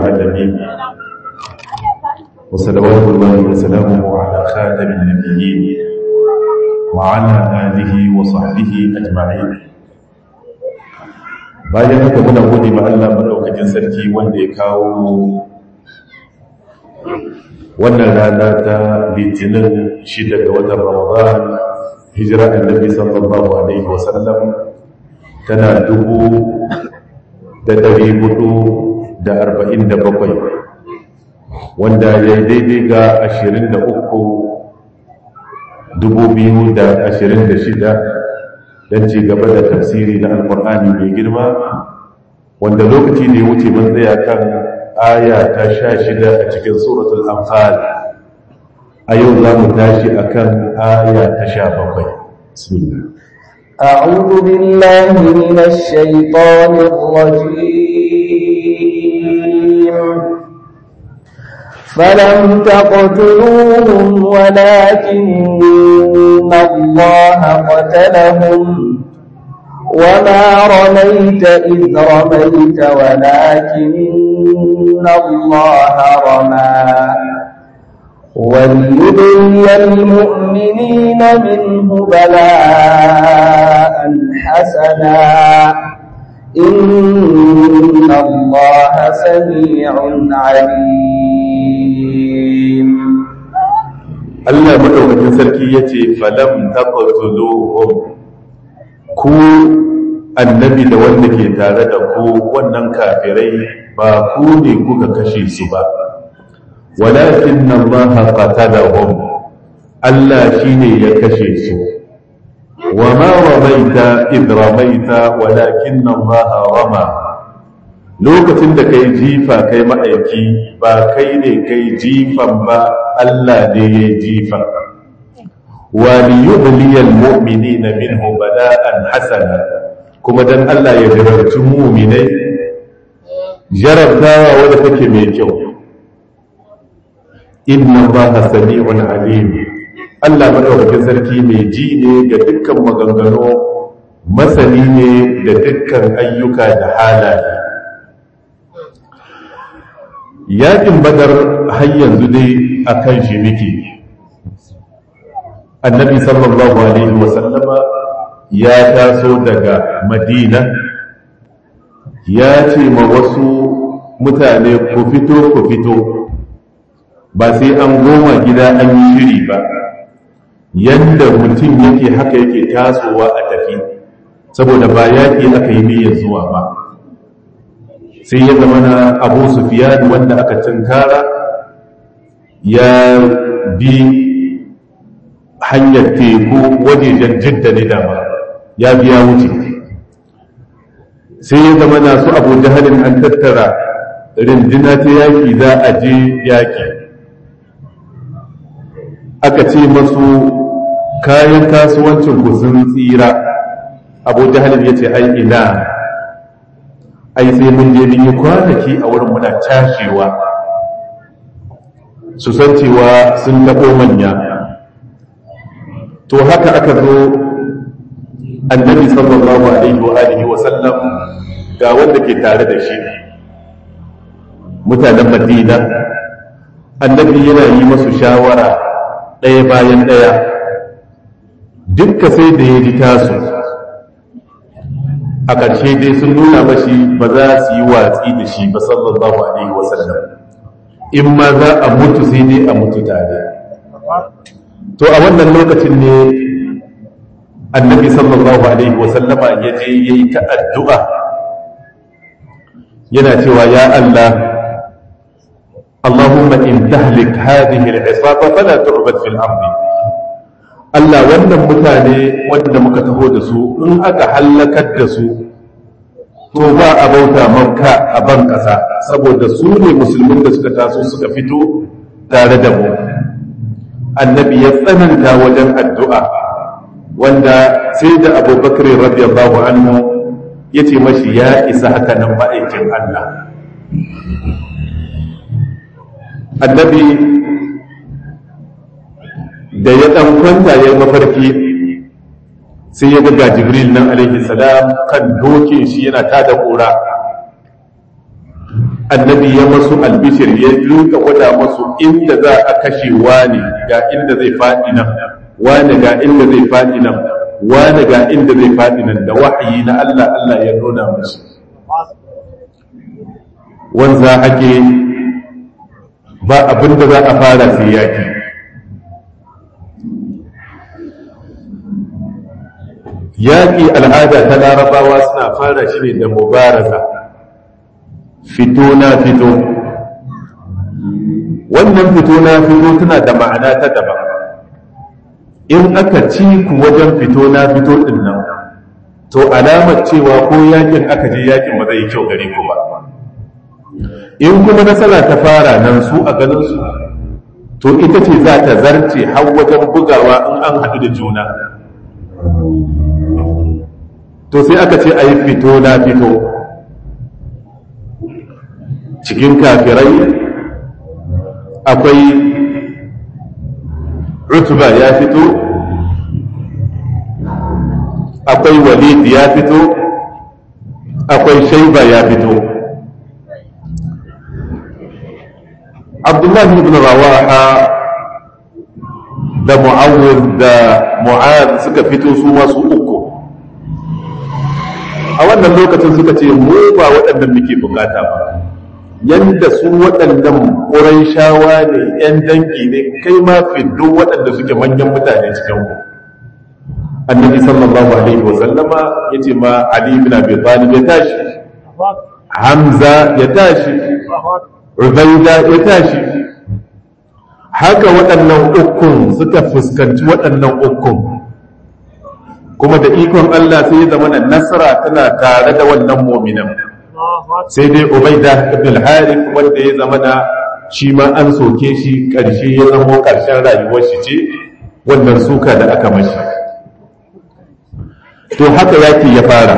العالمين وصلوات الله وسلامه على خاتم النبيين وعلى آله وصحبه أجمعين. bayan haka muna gode ma Allah madaukakin sarki wanda ya kawo wannan rana ta litinin 6 ga watan Ramadan hijira annabi sallallahu alaihi wasallam tana 1447 wanda ya daidai ga 23/2026 don ci gaba da tafsiri na alkur'ani mai girma wanda lokaci da ya wuce mun tsaya kan aya ta 16 a cikin suratul anfal. a yau za mu tashi akan aya ta 17. bismillah. a'udhu billahi minash shaitanir rajim. فلم تقتلوهم ولكن الله قتلهم وما رميت إذ رميت ولكن الله رمى وليبلي المؤمنين منه بلاء حسنا إن الله سميع عليم. Allah madaukakin sarki yace falam taqtuluhum, ku annabi da wanda ke tare da ku wannan kafirai ba ku ne kuka kashe su ba, walakin Allah qatalahum, Allah shine ya kashe su. wa ma ramaita id ramaita walakin Allah rama, lokacin da kai jifa kai ma'aiki ba kai ne kai jifan ba, Allah ne ya jifa. wa liyubliyal mu'minina minhu bala'an hasana, kuma dan Allah ya jarabci mu'minai jarabtawa wanda take mai kyau. inna Allaha sami'un alim, Allah madaukakin sarki mai ji ne ga dukkan maganganu, masani ne da dukkan ayyuka da halaye. yakin badar har yanzu dai akan shi nake. annabi sallallahu alaihi wasallama ya taso daga madina ya ce ma wasu mutane ku fito ba sai an goma gida an yi shiri ba, yanda mutum yake haka yake tasowa a tafi, saboda ba yaƙi aka yi niyyar zuwa ba. sai ya zama na Abu Sufyan wanda aka cinkara ya bi hanyar teku wajejen Jidda ne dama, ya biya wuce. sai ya zama na su Abu Jahalin an tattara rindina ta yaƙi za a je yaƙi, aka ce masu kayan kasuwancin ku sun tsira. Abu Jahalin ya ce ai ina, ai sai mun je mun yi kwanaki a wurin muna cashewa, su san cewa sun taɓo manya. to haka aka zo annabi sallallahu alaihi wa alihi wa sallam ga wanda ke tare da shi, mutanen Madina. annabi yana yi masu shawara ɗaya bayan ɗaya, dukka sai da ya ji tasu. a ƙarshe dai sun nuna mashi ba za su yi watsi da shi ba sallallahu alaihi wasallam, in ma za a mutu sai dai a mutu tare. to a wannan lokacin ne annabi sallallahu alaihi wasallama ya je ya yi ta addu'a yana cewa ya Allah, Allahumma in tahlik hadhihi al-isaba fala tu'bad fil ardi. Allah, wannan mutane wanda muka taho da su in aka hallakar da su to ba a bauta maka a ban ƙasa, saboda su ne musulmin da suka taso suka fito tare da mu. annabi ya tsananta wajen addu'a, wanda sai da Abubakar radiyallahu anhu ya ce mashi ya isa haka nan ma'aikin Allah. annabi da ya ɗan kwanta ya mafarki sai ya ga Jibril nan alaihi salam kan dokin shi yana tada ƙura. annabi ya masu albishir ya rinka gwada masu inda za a kashe wani ga inda zai faɗi nan, wani ga inda zai faɗi nan, wani ga inda zai faɗi nan, da wahayi na Allah Allah ya nuna musu. Wanza ake ba abinda za a fara sai yaki. Yaƙi al'ada ta larabawa suna fara shi ne da mubaraza, fito na fito. Wannan fito na fito tana da ma'ana ta daban. In aka ci ku wajen fito na fito ɗin nan, to alamar cewa ko yakin aka je yakin ba zai yi kyau gare ku ba. In kuma nasara ta fara nan su a ganinsu, to ita ce za ta zarce har wajen bugawa in an haɗu da juna. To sai aka ce a yi fito na fito. Cikin kafirai akwai Utba ya fito, akwai Walid ya fito, akwai Shaiba ya fito. Abdullah ibn Rawaha da Mu'awwid da Mu'ad suka fito su masu uku. A wannan lokacin suka ce mu ba waɗannan muke bukata ba, yanda su waɗannan Qurayshawa ne, ‘yan dangi ne, kai ma fiddo waɗanda suke manyan mutane cikin ku. Annabi sallallahu alaihi wasallama ya ce ma Ali ibn Abi Talib ya tashi, Hamza ya tashi, Ubaida ya tashi. Haka waɗannan ukun suka fuskanci waɗannan ukun, kuma da ikon Allah sai ya zama nasara tana tare da wannan mu'minan. Sai dai Ubaida ibn al-Harith wanda ya zama shi ma an soke shi, ƙarshe ya zama ƙarshen rayuwar shi ce wannan suka da aka mashi. To haka yaki ya fara.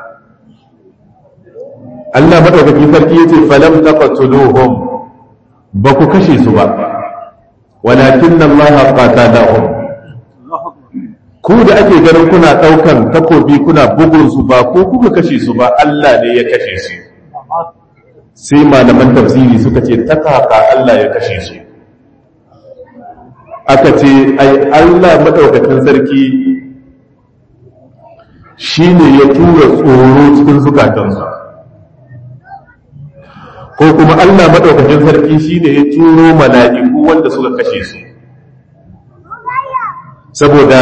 Allah madaukakin sarki yace falam taqtuluhum, ba ku kashe su ba, walakin Allah qatalahum. Ku da ake ganin kuna ɗaukan takobi kuna bugun su, ba ko kuka kashe su ba, Allah ne ya kashe su. Sai malaman tafsiri suka ce ta kaka Allah ya kashe su. Aka ce ai Allah madaukakin sarki shine ya tura tsoro cikin zukatansu, ko kuma Allah madaukakin sarki shine ya turo mala'iku wanda suka kashe su. Saboda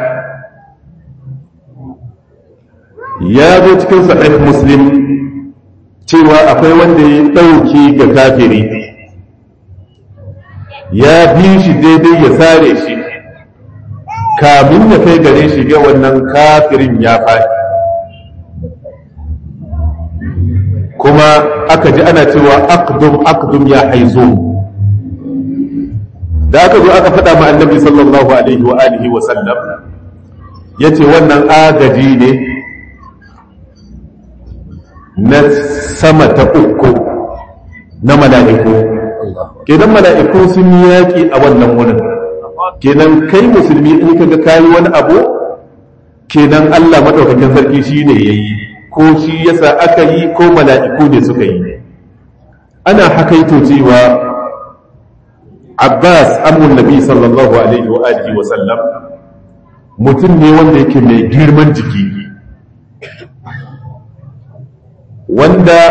ya zo cikin sahih Muslim cewa akwai wanda ya ɗauki ga kafiri, ya bi shi daidai ya sare shi, kamin ya kai gare shi ga wannan kafirin ya faɗi. Kuma aka ji ana cewa aqdum ya haizo. Da aka zo aka faɗa ma annabi sallallahu alaihi wa alihi wa sallam, yace wannan agaji ne na sama ta uku na mala'iku. Kenan mala'iku sun yi yaƙi a wannan wurin. Kenan kai musulmi in kaga kayi wani abu, kenan Allah madaukakin sarki shine yayi, ko shi yasa aka yi, ko mala'iku ne suka yi. Ana hakaito cewa Abbas amrun Nabi sallallahu alaihi wa alihi wa sallam mutum ne wanda yake mai girman jiki, wanda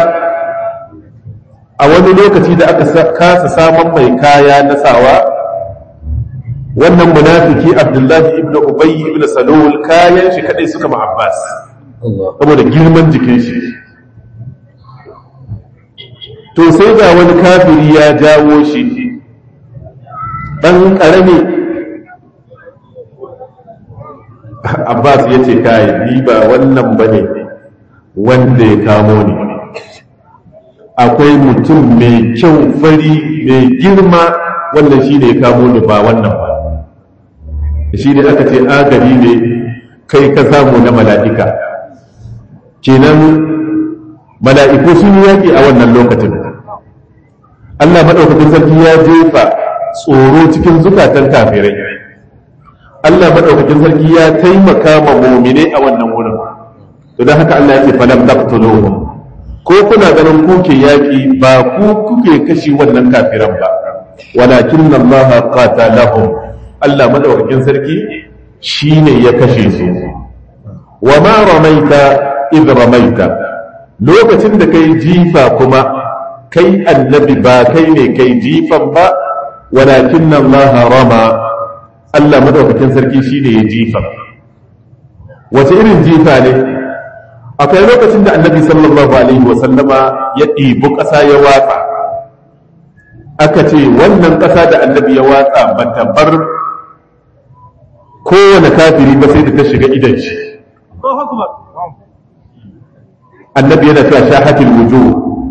a wani lokaci da aka kasa samun mai kaya na sawa, wannan munafiki Abdullahi ibn Ubay ibn Salul kayan shi kadai suka ma Abbas saboda girman jikin shi. To sai ga wani kafiri ya jawo shi dan karami. Abbas ya ce kai ni ba wannan bane wanda ya kamo ni, akwai mutum mai kyau fari mai girma, wannan shi ne ya kamo ni, ba wannan ba. Shi ne aka ce agari ne kai ka samu na mala'ika. Kenan mala'iku sun yaƙi a wannan lokacin. Allah maɗaukakin sarki ya jefa tsoro cikin zukatan kafirai. Allah maɗaukakin sarki ya taimaka ma mu'mine a wannan wurin. To don haka Allah ya ce falam taqtuluhum, ko kuna ganin kuke yaƙi ba ku kuke kashi wannan kafiran ba walakin Allah qatalahum Allah madaukakin sarki shine ya kashe su wa ma ramaita id ramaita lokacin da kai jifa kuma kai annabi ba kai ne kai jifan ba walakin Allah rama Allah madaukakin sarki shine ya jifa wace irin jifa ne akwai lokacin da annabi sallallahu alaihi wasallama ya ɗibi ƙasa ya watsa aka ce wannan ƙasa da annabi ya watsa ba ta bar kowane kafiri ba sai da ta shiga idan shi annabi yana cewa shahatil wujuh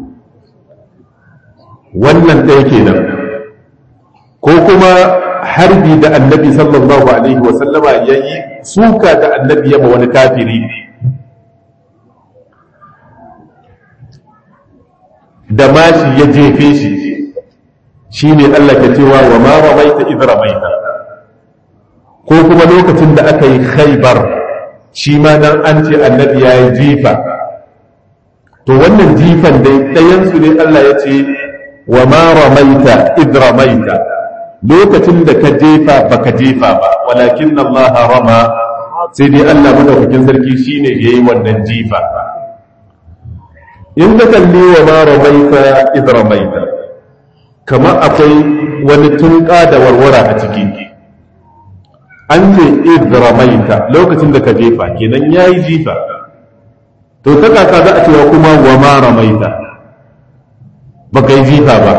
wannan ɗaya kenan ko kuma harbi da annabi sallallahu alaihi wasallama ya yi suka da annabi ya ma wani kafiri da mashi ya jefe shi shine Allah ke cewa wa ma ramaita idh ramaita ko kuma lokacin da aka yi Khaybar shi ma nan an ce annabi ya yi jifa to wannan jifan dai ɗayan su ne Allah ya ce wa ma ramaita idh ramaita lokacin da ka jefa baka jefa ba walakin Allah rama sai dai Allah madaukakin sarki shine yayi wannan jifa in ka kalli wa ma ramaita idh ramaita kamar akwai wani tunka da warwara a ciki an ce idh ramaita lokacin da ka jefa kenan yayi jifa to ta kaka za a cewa kuma wa ma ramaita baka yi jifa ba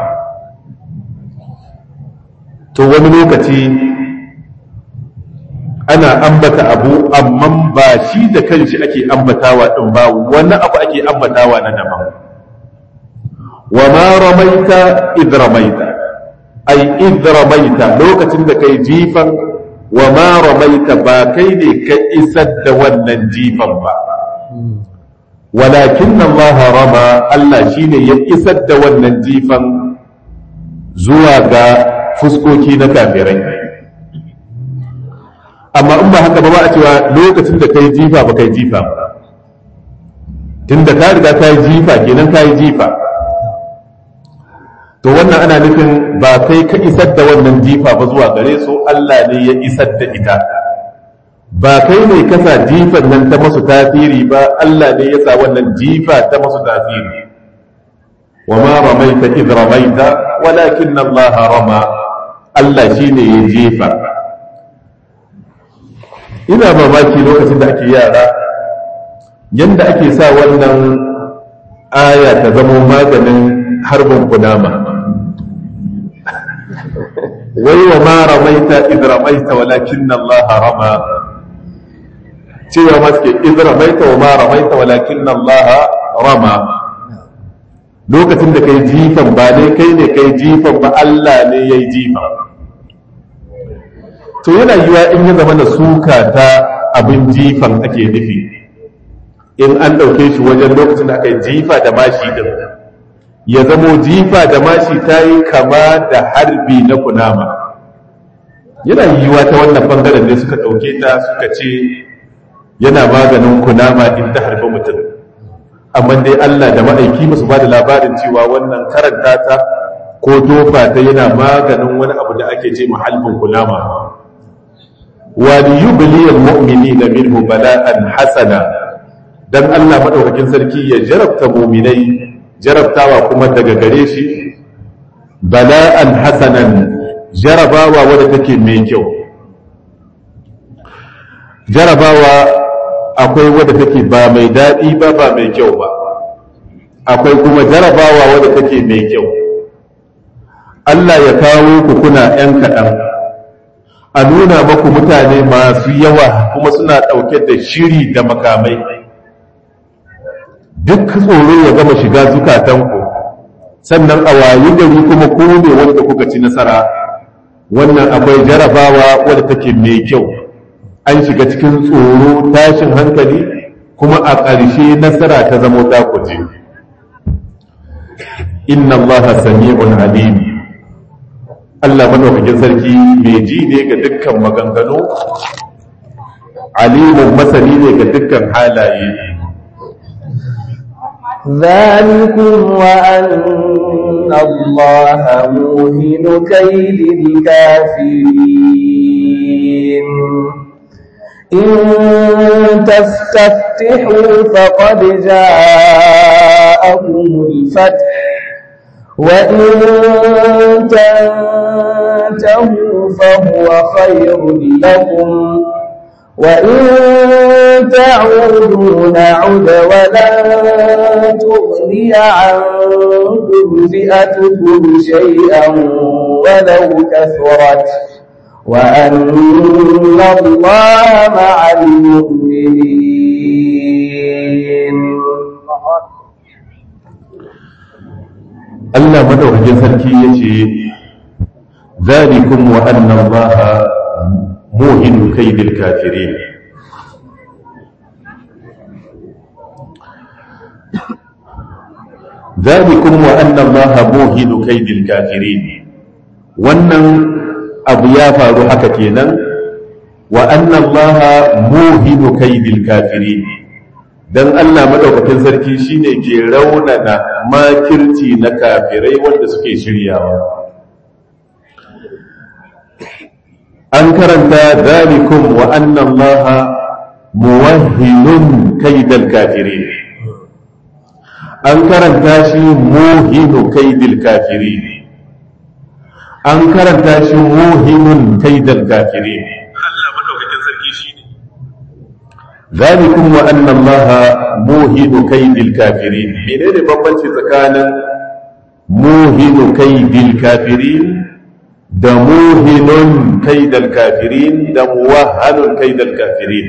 to wani lokaci ana ambata abu amma ba shi da kanshi ake ambatawa din ba wani abu ake ambatawa na daban wa ma ramaita idh ramaita ay idh ramaita lokacin da kai jifan wa ma ramaita ba kai ne ka isar da wannan jifan ba walakin Allah rama Allah shine ya isar da wannan jifan zuwa ga fuskoki na kafirai amma in ba haka ba a cewa lokacin da kai jifa ba kai jifa ba tunda ka riga ka yi jifa kenan ka yi jifa to wannan ana nufin ba kai ka isar da wannan jifa ba zuwa gare su Allah ne ya isar da ita ba kai ne kasa jifan nan ta masu tasiri ba Allah ne ya sa wannan jifa ta masu tasiri wa ma ramaita idh ramaita walakin Allah rama Allah shine ya jefa ina mamaki lokacin da ake yara yanda ake sa wannan aya ta zama maganin harbin kunama wai wa ma ramaita idh ramaita walakin Allah rama cewa ma suke idh ramaita wa ma ramaita walakin Allah rama lokacin da kai jifan ba ne kai ne kai jifan ba Allah ne yayi jifa to yana yiwa in ya zama na suka ta abin jifan ake nufi in an ɗauke shi wajen lokacin da aka yi jifa da mashi din ya zamo jifa da mashi ta yi kama da harbi na kunama yana yiwa ta wannan bangaren ne suka ɗauke ta suka ce yana maganin kunama in ta harbi mutum amma dai Allah da ma'aiki musu ba da labarin cewa wannan karanta ta ko tofa ta yana maganin wani abu da ake ce mahalbin kunama wa liyubliyal mu'minina minhu bala'an hasana dan Allah madaukakin sarki ya jarabta mu'minai jarabtawa kuma daga gare shi bala'an hasanan jarabawa wadda take mai kyau jarabawa akwai wadda take ba mai daɗi ba ba mai kyau ba akwai kuma jarabawa wadda take mai kyau Allah ya kawo ku kuna ‘yan kaɗan a nuna maku mutane masu yawa kuma suna ɗauke da shiri da makamai duk tsoro ya gama shiga zukatanku sannan a wayi gari kuma ku ne wanda kuka ci nasara wannan akwai jarabawa wadda take mai kyau an shiga cikin tsoro tashin hankali kuma a ƙarshe nasara ta zama takuje inna allaha sami'un alim Allah madaukakin sarki mai ji ne ga dukkan maganganu alimun masani ne ga dukkan halaye ذلكم وأن الله موهن كيد الكافرين إن تستفتحوا فقد جاءكم الفتح وإن تنتهوا فهو خير لكم وإن تعودوا نعد ولن تغني عنكم فئتكم شيئا ولو كثرت وأن الله مع المؤمنين. Allah madaukakin sarki yace zalikum wa anna allaha muhinu kaydil kafirin. Zalikum wa anna allaha muhinu kaydil kafirin. Wannan abu ya faru haka kenan wa anna allaha muhinu kaydil kafirin. Dan Allah madaukakin sarki shine ke raunana makirci na kafirai wanda suke shiryawa. An karanta zalikum wa anna allaha muwahhinun kaydal kafirin. An karanta shi muhinu kaydil kafirin. An karanta shi muhinun kaydal kafirin. Allah madaukakin sarki shine zalikum wa anna allaha muhinu kaydil kafirin. Menene bambanci tsakanin muhinu kaydil kafirin da muhinun kaydal kafirin da muwahhanun kaydal kafirin?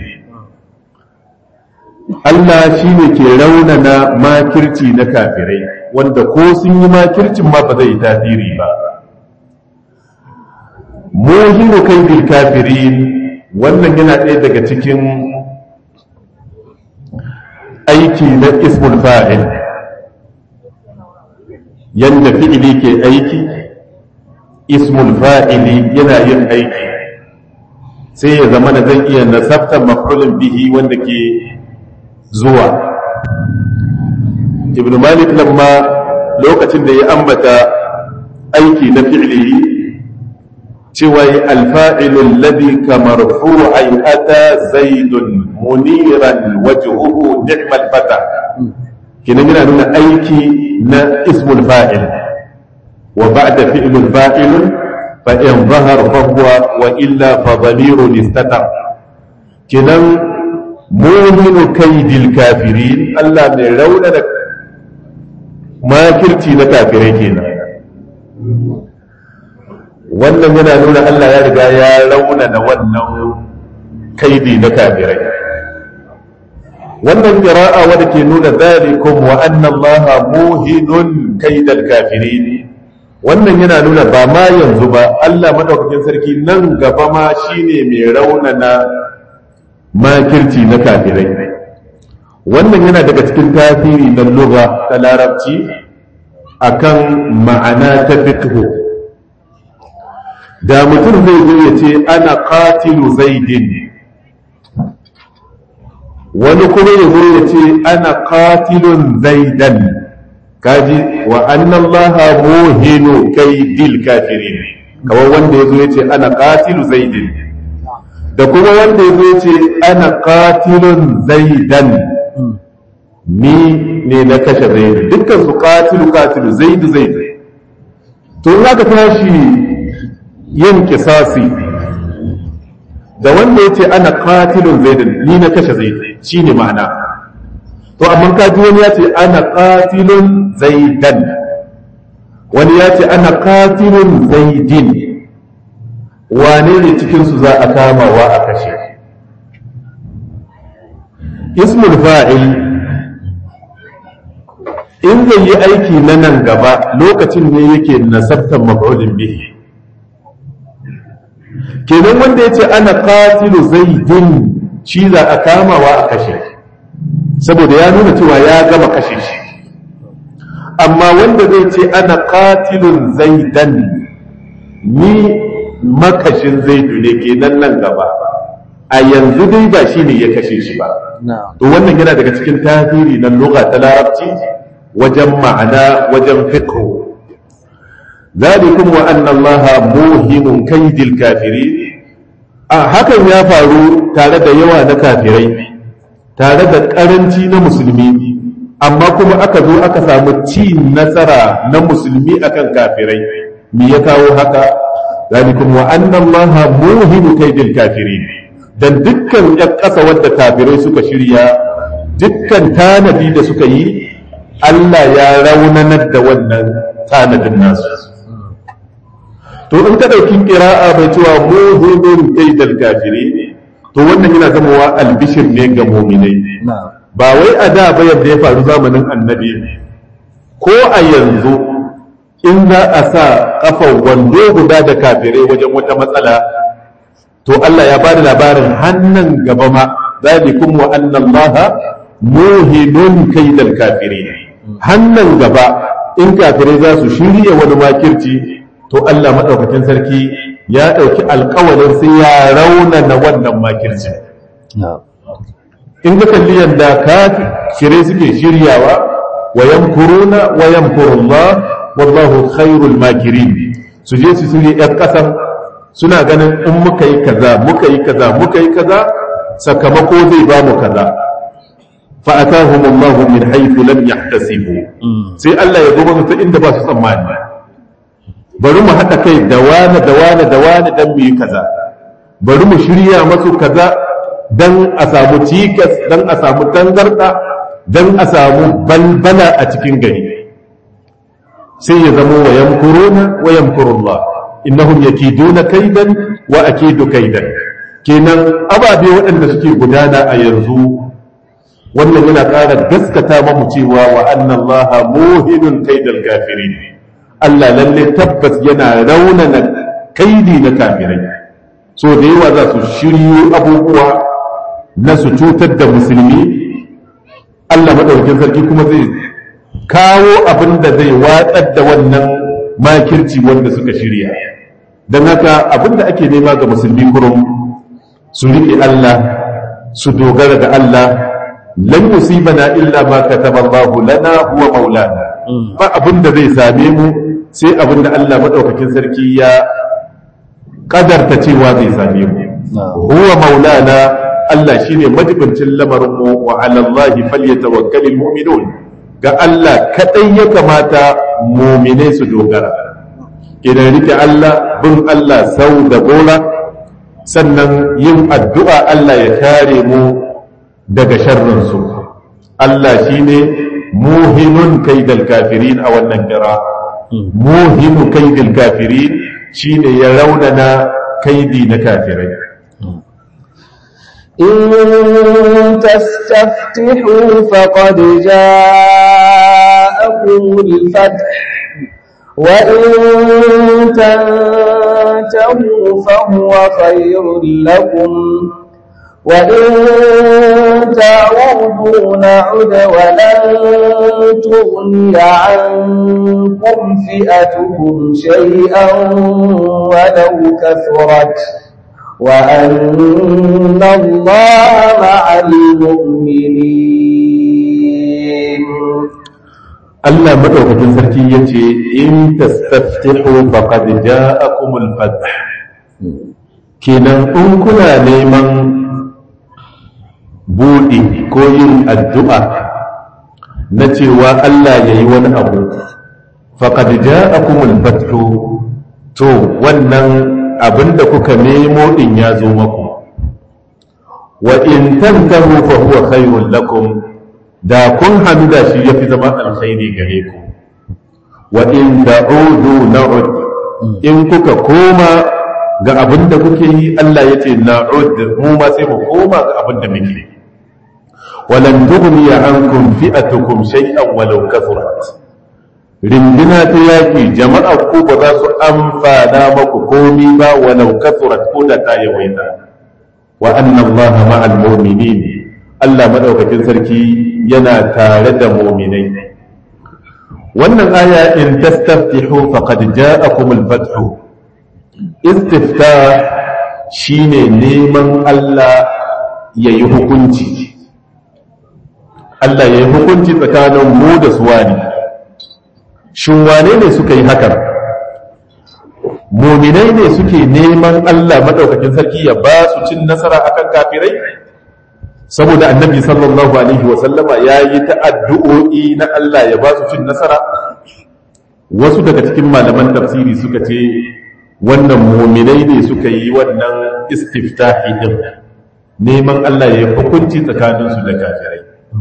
Allah shine ke raunana makirci na kafirai wanda ko sun yi makircin ma ba zai tasiri ba. Muhinu kaydil kafirin wannan yana ɗaya daga cikin aiki na ismul fa'il, yanda fi'ili ke aiki ismul fa'ili yana yin aiki sai ya zama da zan iya nasabta maf'ulun bihi wanda ke zuwa. Ibn Malik lamma lokacin da ya ambata aiki na fi'ili cewa alfa'ilu alladhi kamarfu'ai ata zaidun muniran wajhuhu ni'mal fata, kina yana nuna aiki na ismul fa'il wa ba'da fi'lul fa'il fa in zahar fa huwa wa illa fa dhamirun istatar. Kinan mu'minu kaydil kafirin, Allah mai rauna da makirci na kafirai kenan. Wannan yana nuna Allah ya riga ya rauna da wannan kaidi na kafirai. Wannan qira'a wadda ke nuna zalikum wa anna allaha muhinun kaidal kafirin, wannan yana nuna ba ma yanzu ba, Allah madaukakin sarki nan gaba ma shine mai raunana makirci na kafirai. Wannan yana daga cikin tasiri na lugha ta larabci akan ma'ana ta fiqh. Da mutum zai zo ya ce ana qatilu zaidin, wani kuma ya zo ya ce ana qatilun zaidan, kaji wa anna allaha muhinu kaydil kafirin, kawai wanda ya zo ya ce ana qatilu zaidin da kuma wanda ya zo ya ce ana qatilun zaidan, ni ne na kashe zaidu, dukkan su qatilu zaidu zaidu. To in aka tashi yin kisasi da wanda ya ce ana qatilun zaidan, ni na kashe zaidu, shi ne ma'ana. To amma kaji wani ya ce ana qatilun zaidan, wani ya ce ana qatilun zaidin, wane ne cikinsu za a kamawa a kashe? Ismul fa'il in zai yi aiki na nan gaba lokacin ne yake nasabtan maf'ulin bihi. Kenan wanda ya ce ana qatilu zaidin shi za a kamawa a kashe, saboda ya nuna cewa ya gama kashe shi. Amma wanda zai ce ana qatilun zaidan, ni makashin zaidu ne kenan nan gaba, a yanzu dai ba shi ne ya kashe shi ba. To wannan yana daga cikin tasiri na lugha ta larabci wajen ma'ana wajen fiqh zalikum wa anna allaha muhinun kaydil kafirin hakan ya faru tare da yawa na kafirai tare da karanci na musulmi amma kuma aka zo aka samu ci nasara na musulmi akan kafirai me ya kawo haka zalikum wa anna allaha muhinu kaydil kafirin dan dukkan ƴan ƙasa wadda kafirai suka shirya dukkan tanadi da suka yi Allah ya raunanar da wannan tanadin nasu to in ka dauki qira'a bai cewa muhinun kaydil kafirin to wannan yana zama albishir ne ga mu'minai ba wai a da ba yadda ya faru zamanin annabi ko a yanzu in za a sa kafar wando guda da kafirai wajen wata matsala to Allah ya bada labarin hannan gaba ma zalikum wa anna allaha muhinun kaydal kafirin hannan gaba in kafirai za su shirya wani makirci to Allah madaukakin sarki ya dauki alƙawarin sai ya raunana wannan makirci in ka kalli yadda kafirai suke shiryawa wa yamkuruna wa yamkurullah wallahu khairul makirin su je su shirye yan kasan suna ganin in muka yi kaza muka yi kaza muka yi kaza sakamako zai ba mu kaza fa atahumullahu min haythu lam yahtasibu sai Allah ya zo ta inda ba su tsammani bari mu haɗa kai da wani da wani da wani dan mu yi kaza bari mu shirya masu kaza dan a samu cikas dan a samu tangarda dan a samu balbala a cikin gari sai ya zama wa yamkuruna wa yamkurullah innahum yakiduna kaidan wa akidu kaidan kenan ababe waɗanda suke gudana a yanzu wannan yana ƙara gaskata mamu cewa wa anna allaha muhinun kaidal kafirin Allah lalle tabbas yana raunana kaidi na kafirai so da yawa za su shiryo abubuwa na su cutar da musulmi Allah madaukakin sarki kuma zai kawo abin da zai watsar da wannan makirci wanda suka shirya don haka abin da ake nema ga musulmi kurum su riƙe Allah su dogara ga Allah lan musibana illa ma kataballahu lana huwa maulana ba abin da zai same mu sai abin da Allah madaukakin sarki ya kadarta cewa zai same mu huwa maulana Allah shine majibincin lamarin mu wa ala Allahi falyatawakkalul mu'minun ga Allah kadai ya kamata mu'mine su dogara idan rike Allah bin Allah sau da gora sannan yin addu'a Allah ya kare mu daga sharrin su Allah shine muhinun kaidal kafirin a wannan kira muhinu kaidal kafirin shine ya raunana kaidi na kafirai إن تستفتحوا فقد جاءكم الفتح وإن تنتهوا فهو خير لكم وإن تعودوا نعد ولن تغني عنكم فئتكم شيئا ولو كثرت وأن الله مع المؤمنين الله مدوكين سركي يتي إن تستفتحوا فقد جاءكم الفتح kenan in kuna neman buɗi ko yin addu'a na cewa Allah ya yi wani abu faqad ja'akumul fathu to wannan abinda kuka nemo din ya zo maku wa in tantahu fa huwa khairul lakum da kun hamida shi yafi zama alkhairi gare ku wa in ta'udu na'ud in kuka koma ga abinda kuke yi Allah yace na'ud mu ma sai mu koma ga abinda muke walan tughni ankum fi'atukum shay'an walau kathurat rindina ta yaƙi jama'ar ku ba za su amfana maku komi ba walau kathurat ko da ta yawaita wa anna allaha ma'al mu'minin Allah madaukakin sarki yana tare da mu'minai wannan aya in tastaftihu faqad ja'akum al-fathu istiftah shine neman Allah yayi hukunci Allah ya yi hukunci tsakanin mu da su wani. Shin wane ne suka yi hakan? Muminai ne suke neman Allah madaukakin sarki ya ba su cin nasara akan kafirai? Saboda annabi sallallahu alaihi wasallama ya yi ta'addu'o'i na Allah ya ba su cin nasara? Wasu daga cikin malaman tafsiri suka ce wannan muminai ne suka yi wannan istiftahi din, neman Allah ya hukunci tsakaninsu da kafirai.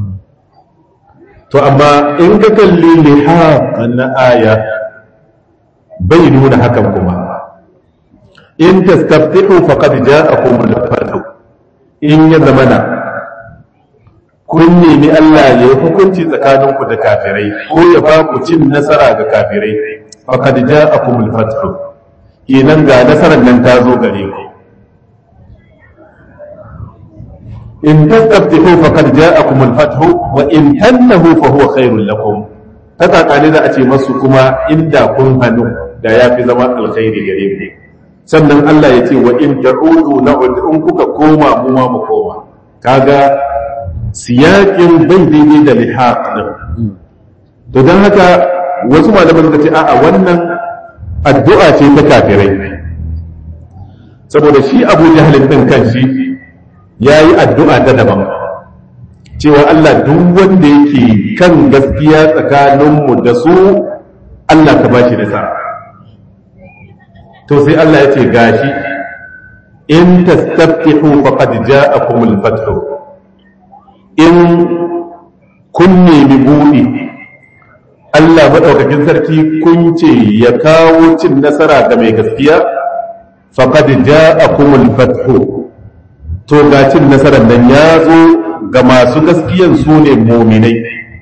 To amma in ka kalli lihaq na aya bai nuna hakan kuma. In tastaftihu faqad ja'akum al-fathu, in ya zamana kun nemi Allah ya hukunci tsakaninku da kafirai ko ya ba ku cin nasara ga kafirai, faqad ja'akum al-fathu, kenan ga nasarar nan ta zo gare ku. in tastaftihu faqad ja'akum al-fathu wa in tantahu fa huwa khairul lakum. Haka kane da a ce masu kuma inda kun hannu da yafi zama alkhairi gare ku. Sannan Allah ya ce wa in ta'udu na'ud, in kuka koma mu ma mu koma. Kaga siyakin bai daidai da lihaq din. To dan haka wasu malaman suka ce a'a wannan addu'a ce ta kafirai. Saboda shi Abu Jahl din kanshi yayi addu'a ta daban. Cewa Allah duk wanda yake kan gaskiya tsakaninmu da su Allah ka bashi da sa'a. To sai Allah ya ce gashi in tastaftihu faqad ja'akum al-fathu, in kun nemi buɗi Allah madaukakin sarki kun ce ya kawo cin nasara ga mai gaskiya, faqad ja'akum al-fathu, to ga cin nasarar nan ya zo ga masu gaskiyan su ne mu'minai.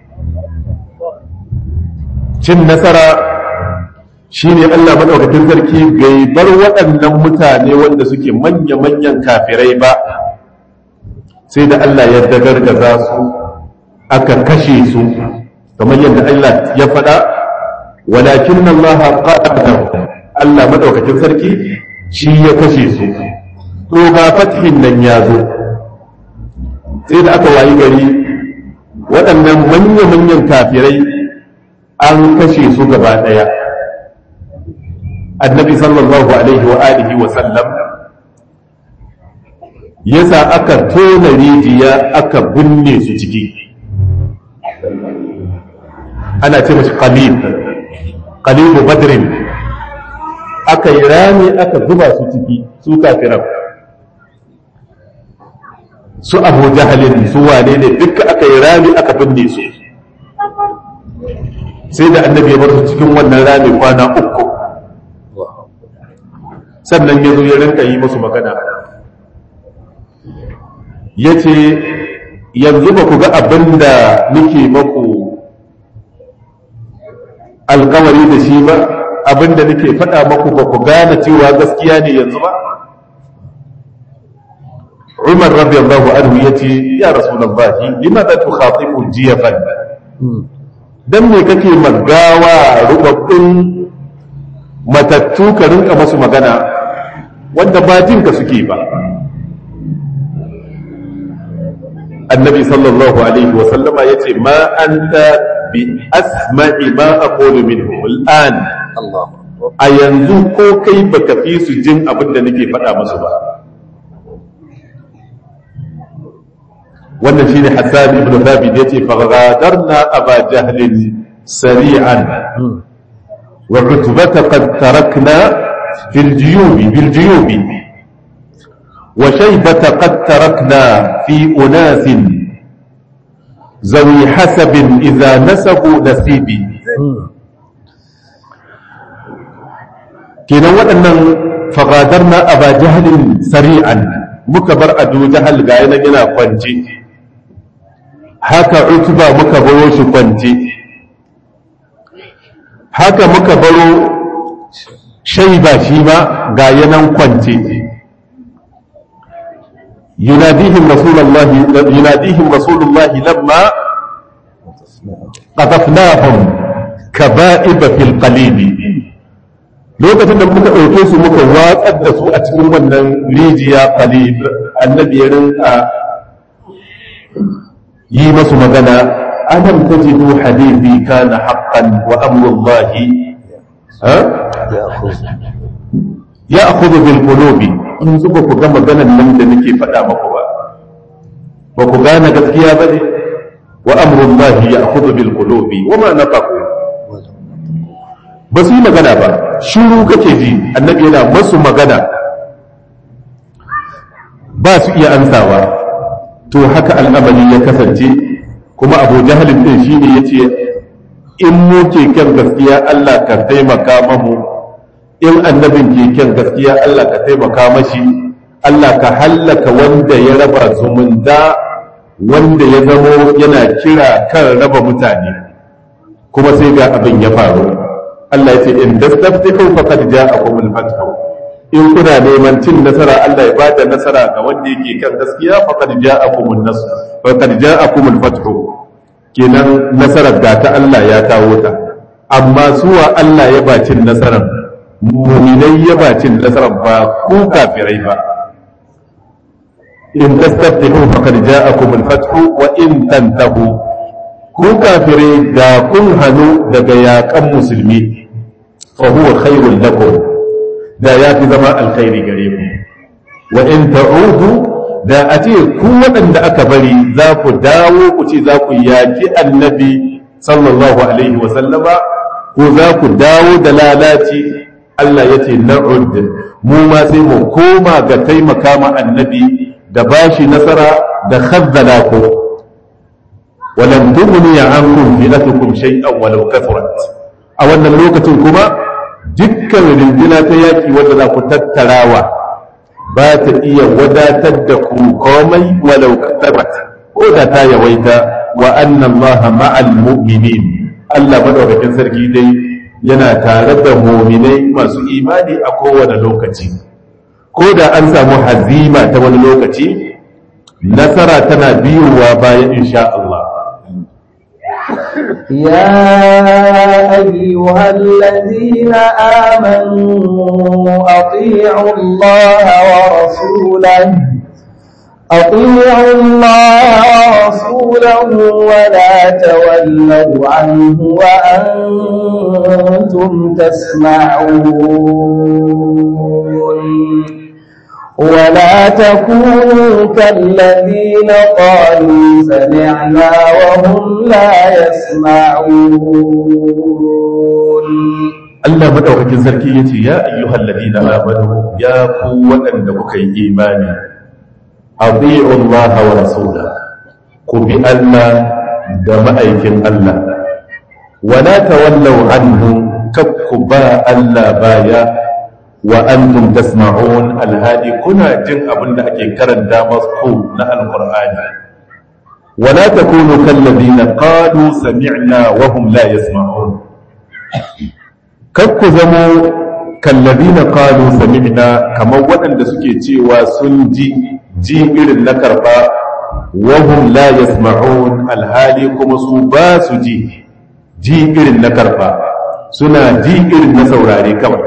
Cin nasara shi ne Allah maɗaukakin sarki bai bar waɗannan mutane wanda suke manya-manyan kafirai ba, sai da Allah ya dagargaza su aka kashe su, kamar yadda Allah ya faɗa, walakin Allah qaddara, Allah maɗaukakin sarki shi ya kashe su. To ga fathin nan ya zo, sai da aka wayi gari waɗannan manya-manyan kafirai an kashe su gaba ɗaya. Annabi sallallahu alaihi wa alihi wa sallam yasa aka tona rijiya aka binne su ciki, ana ce mashi qalibu badrin, aka yi rami aka zuba su ciki, su kafiran, su Abu Jahalin, su wane ne duka aka yi rami aka binne su, sai da annabi ya bar su cikin wannan rami kwana 3. Sannan ya zo ya rinka yi musu magana, ya ce yanzu ba ku ga abin da nake maku alkawari da shi ba, abin da nake faɗa maku ba ku gane cewa gaskiya ne yanzu ba. Umar radiyallahu anhu ya ce ya rasulullahi limadha tukhatibu jiyafan, dan me kake magawa rubabbin matattu ka rinka masu magana wanda ba jinka suke ba. Annabi sallallahu alaihi wa sallama yace ma anta bi asma'i ma aqulu minhu al'an, a yanzu ko kai baka fi su jin abin da nake faɗa musu ba. Wannan shine Hassan ibn Thabit yace fa ghadarna Aba Jahl sari'an wa utbata qad tarakna في الجيوب وشيبة قد تركنا في أناس ذوي حسب إذا نسبوا نسيبي. كنا وأننا فغادرنا أبا جهل سريعا، مكبر أبو جهل قاينا جنا قنجي، هكا عتبة مكبروش قنجي، هكا مكبرو shaiba shi ma ga yanan kwance. yunadihim rasulullahi lamma qatafnahum kaba'iba fil qalibi, lokacin da muka ɗauke su muka watsar da su a cikin wannan rijiya qalib, annabi ya rinka yi masu magana alam tajidu hadithi kana haqqan wa amrullahi ya akhudhu bil qulubi in zuba ku ga maganan nan da nake faɗa maku ba ku gane gaskiya ba ne wa amrullahi ya akhudhu bil qulubi wa ma nafaqu ba su yi magana ba shiru kake ji annabi yana masu magana ba su iya ansawa to haka al'amari ya kasance kuma abu jahalin din shine yace in mu ke kan gaskiya Allah ka taimaka mamu in annabin ke kan gaskiya Allah ka taimaka mashi Allah ka hallaka wanda ya raba zumunta wanda ya zamo yana kira kan raba mutane kuma sai ga abin ya faru Allah ya ce in tastaftihu faqad ja'akum al-fath in kuna neman cin nasara Allah ya bada nasara ga wanda yake kan gaskiya faqad ja'akum an-nasr faqad ja'akum al-fath kenan nasarar ga ta Allah ya kawo ta amma suwa Allah ya ba cin nasarar mu'minai ya ba cin nasarar ba ku kafirai ba in tastaftihu faqad ja'akum al-fath wa in tantahu ku kafirai da kun hanu daga yakan musulmi fa huwa khairul lakum da ya fi zama alkhairi gare ku wa in ta'udu da a ce ku waɗanda aka bari za ku dawo ku ce za ku yaki annabi sallallahu alaihi wa sallama ko za ku dawo da lalaci Allah ya ce na'ud mu ma sai mu koma ga taimaka ma annabi da bashi nasara da khazzala ku walam tughni ankum fi'atukum shay'an walau kathurat a wannan lokacin kuma dukkan rindina ta yaki wanda za ku tattarawa ba ta iya wadatar da ku komai walau kathurat ko da ta yawaita wa anna allaha ma'al mu'minin Allah madaukakin sarki dai yana tare da mu'minai masu imani a kowane lokaci ko da an samu hazima ta wani lokaci nasara tana biyowa bayan insha Allah يا أيها الذين آمنوا أطيعوا الله ورسوله ولا تولوا عنه وأنتم تسمعون ولا تكونوا كالذين قالوا سمعنا وهم لا يسمعون Allah madaukakin sarki yace ya ayyuhal ladina amanu ya ku wadanda kuka yi imani atii'u Allah wa rasulahu ku bi Allah da ma'aikin Allah wala tawallaw anhu kakku ba Allah baya wa antum tasma'un alhadi kuna jin abinda ake karanta masu na alqur'ani wala takunu kalladina qalu sami'na wa hum la yasma'un kakku zamo kalladina qalu sami'na kamar waɗanda suke cewa sun ji irin na karba wa hum la yasma'un alhadi kuma su ba su ji irin na karba suna ji irin na saurare kawai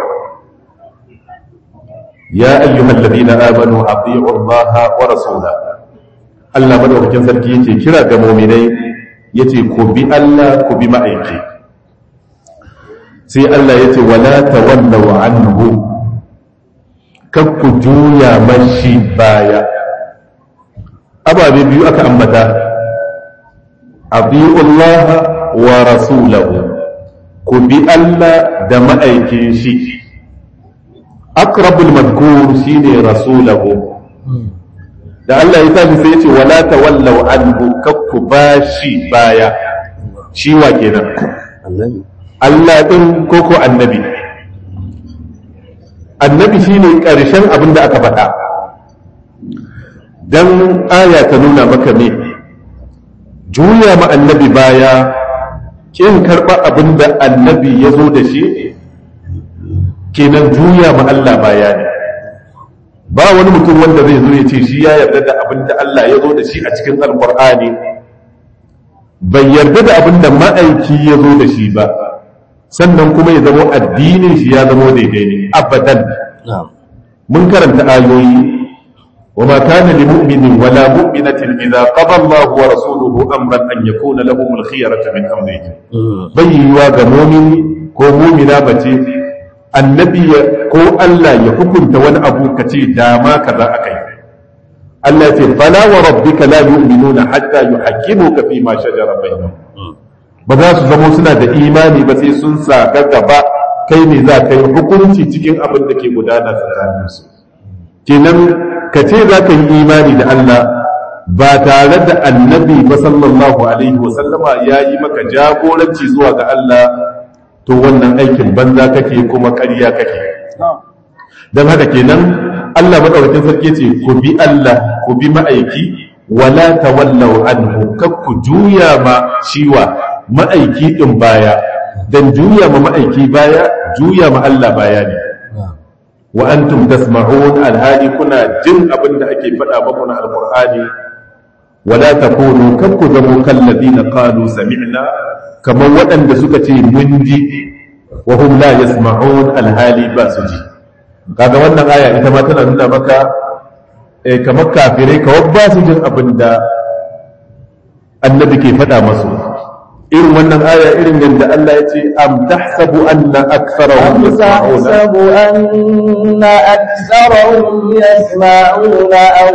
يا أيها الذين آمنوا أطيعوا الله ورسوله الله مدوكين sarki yace kira ga mu'minai yace ku bi Allah ku bi ma'aiki sai Allah yace wala tawallaw anhu kakku juya mashi baya ababe biyu aka ambata ati'u Allah wa rasulahu ku bi Allah da ma'aikin shi akrabul madkur shine rasulahu da Allah ya tafi sai yace wala tawallaw anhu kakku bashi baya shi wa kenan Allah din koko annabi shine karshen abin da aka faɗa dan aya ta nuna maka ne juya ma annabi baya kin karba abin da annabi ya zo da shi kenan juya ma Allah baya ne ba wani mutum wanda zai zo ya ce shi ya yarda da abin da Allah ya zo da shi a cikin alkur'ani bai yarda da abin da ma'aiki ya zo da shi ba sannan kuma ya zama addinin shi ya zama daidai ne abadan mun karanta ayoyi وما كان لمؤمن ولا مؤمنة إذا قضى الله ورسوله أمرا أن يكون لهم الخيرة من أمرهم بيوا مؤمن كو مؤمنة بتي النبي كو ألا يحكم تون أبو كتي داما كذا أكي التي فلا وربك لا يؤمنون حتى يحكموك فيما شجر بينهم بذات زموسنا دا إيماني بسي سنسا كذبا كيني ذا كي حكمتي تكين أبن دكي مدانا ستانيسو كنن كتي ذا كي إيماني دا الله باتارد النبي صلى الله عليه وسلم يا يمك جابولتي زوا دا الله to wannan aikin banza kake kuma ƙarya kake don haka kenan Allah madaukakin sarki ce ku bi Allah ku bi ma'aiki wala tawallaw anhu kakku juya ma shiwa ma'aiki din baya dan juya ma ma'aiki baya juya ma Allah baya ne wa antum tasma'un alhadi kuna jin abinda ake faɗa muku na alqur'ani wala takunu kakku zamu kalladina qalu sami'na kamar waɗanda suka ce mun ji wa hum la yasma'un alhali ba su ji kaga wannan aya ita ma tana nuna maka kamar kafirai kawai ba su jin abin da annabi ke faɗa masu irin wannan aya irin yadda Allah ya ce am tahsabu anna aktharahum yasma'una aw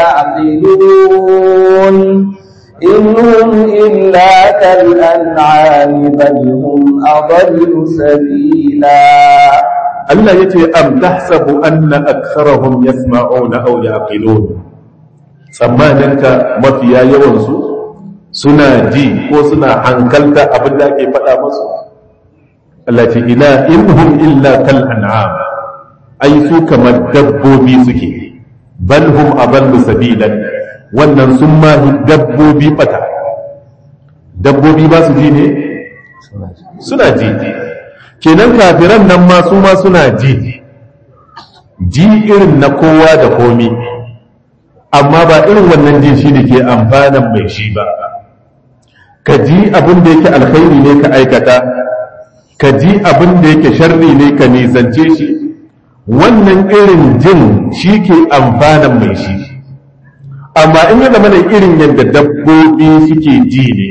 ya'qilun إنهم إلا كالأنعام بل هم أضل سبيلا الله يتي أم تحسب أن أكثرهم يسمعون أو يعقلون سمانك مفيا يونسو سنا جي وسنا حنكلت أبدا كيف أمسو التي إلا إنهم إلا كالأنعام أي سوك مدبو بيسكي بل هم أضل سبيلا wannan sun ma dabbobi bata dabbobi ba su ji ne suna ji kenan kafiran nan ma su ma suna ji irin na kowa da komi amma ba irin wannan ji shi ne ke amfanan mai shi ba ka ji abin da yake alkhairi ne ka aikata ka ji abin da yake sharri ne ka nisance shi wannan irin jin shi ke amfanan mai shi amma in ya zama da irin yadda dabbobi suke ji ne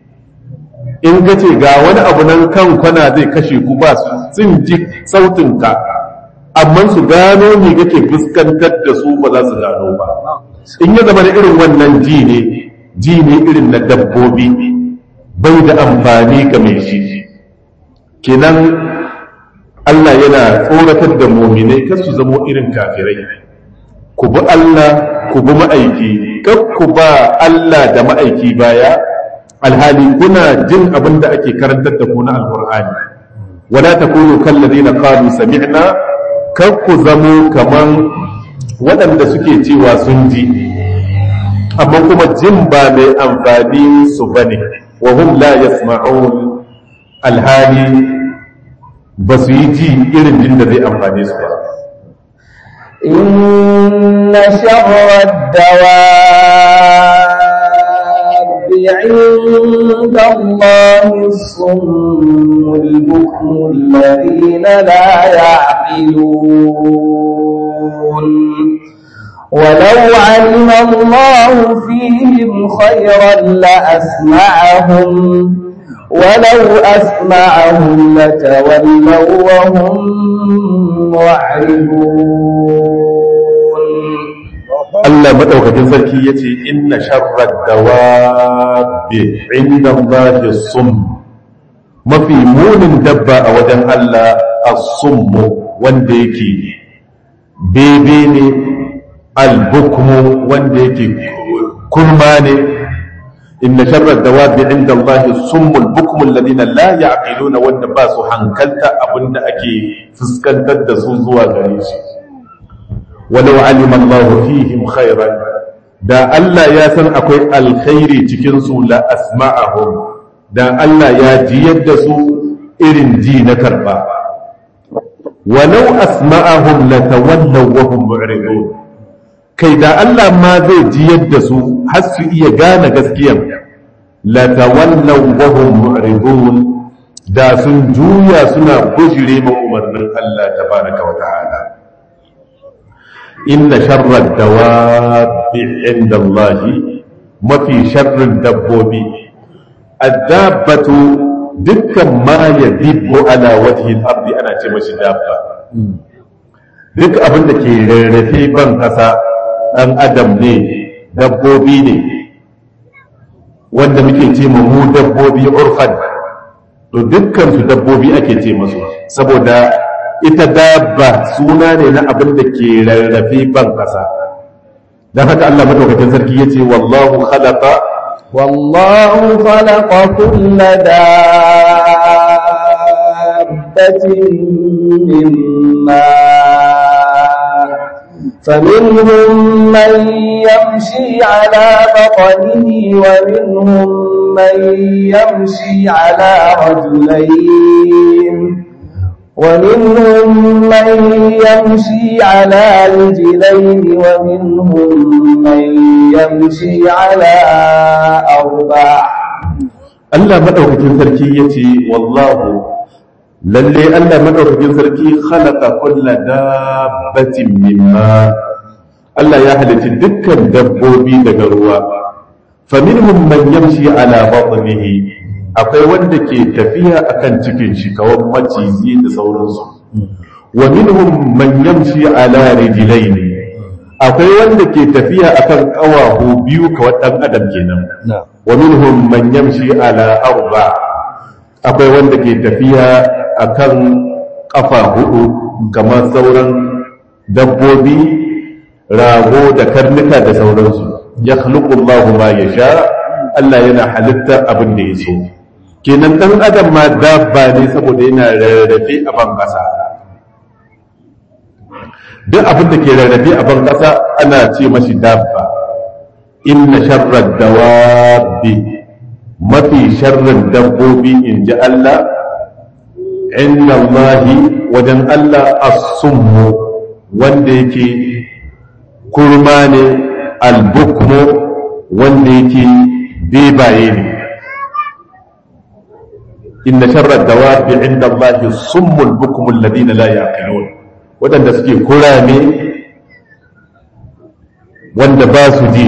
in ka ce ga wani abu nan kan kwana zai kashe ku ba sun ji sautinka amma su gano ne kake fuskantar da su ba za su gano ba in ya zama da irin wannan ji ne irin na dabbobi bai da amfani ga mai shi kenan Allah yana tsoratar da muminai kar su zamo irin kafirai ku bi Allah ku bi ma'aiki kar ku ba Allah da ma'aiki baya alhali kuna jin abin da ake karantar da ku na alqur'ani wala takunu kal ladina qalu sami'na kar ku zamo kaman waɗanda suke cewa sun ji amma kuma jin ba mai amfani su bane wa hum la yasma'un alhali ba su yi ji irin jin da zai amfane su ba إن شر الدواب عند الله الصم البكم الذين لا يعقلون ولو علم الله فيهم خيرا لأسمعهم ولو أسمعهم لتولوا وهم معرضون Allah madaukakin sarki yace inna sharrad dawabi inda Allahi sum mafi munin dabba a wajen Allah as-sum wanda yake bebe ne al-bukmu wanda yake kurma ne inna sharrad dawabi inda Allahi as-sum al-bukmu alladhina la ya'qiluna wanda ba su hankalta abinda ake fuskantar da su zuwa gare shi walau alima Allah fihim khairan da Allah ya san akwai alkhairi cikin su la asma'ahum da Allah ya jiyar da su irin ji na karba walau asma'ahum la tawallaw wa hum mu'ridun kai da Allah ma zai jiyar da su har su iya gane gaskiyan la tawallaw wa hum mu'ridun da sun juya suna bujire ma umarnin Allah tabaraka wa ta'ala inna sharrad dawabi inda Allahi mafi sharrin dabbobi ad-dabbatu dukkan ma yadibbu ala wajhi al-ardi ana ce mashi dabba duk abin da ke rarrafe ban kasa dan adam ne dabbobi ne wanda muke ce mu dabbobi urfan to dukkan su dabbobi ake ce musu saboda ita dabba suna ne na abin da ke rarrafe ban kasa dan haka Allah madaukakin sarki yace wallahu khalaqa kulla dabbatin mimma فمنهم من يمشي على بطنه ومنهم من يمشي على رجلين ومنهم من يمشي على رجلين ومنهم من يمشي على أربع الله مدوكين سركي يتي والله lalle Allah madaukakin sarki khalaqa kulla dabbatin mimma Allah ya halitta dukkan dabbobi daga ruwa faminhum man yamshi ala batnihi akwai wanda ke tafiya akan cikin shi kawan maciji da sauransu wa minhum man yamshi ala rijlaini akwai wanda ke tafiya akan kawahu biyu kawai dan adam kenan wa minhum man yamshi ala arba akwai wanda ke tafiya akan kafa hudu kamar sauran dabbobi rago da karnuka da sauransu ya khluqu Allahu ma yasha Allah yana halitta abin da yaso kenan dan adam ma dabba ne saboda yana rarrafe a ban kasa duk abin da ke rarrafe a ban kasa ana ce mashi dabba inna sharrad dawabi mafi sharrin dabbobi inji Allah inda Allahi wajen Allah as-summu wanda yake kurma ne al-bukmu wanda yake bebaye ne inna sharra dawabi inda Allahi as-summu al-bukmu alladhina la yaqilun wadanda suke kurame wanda ba su ji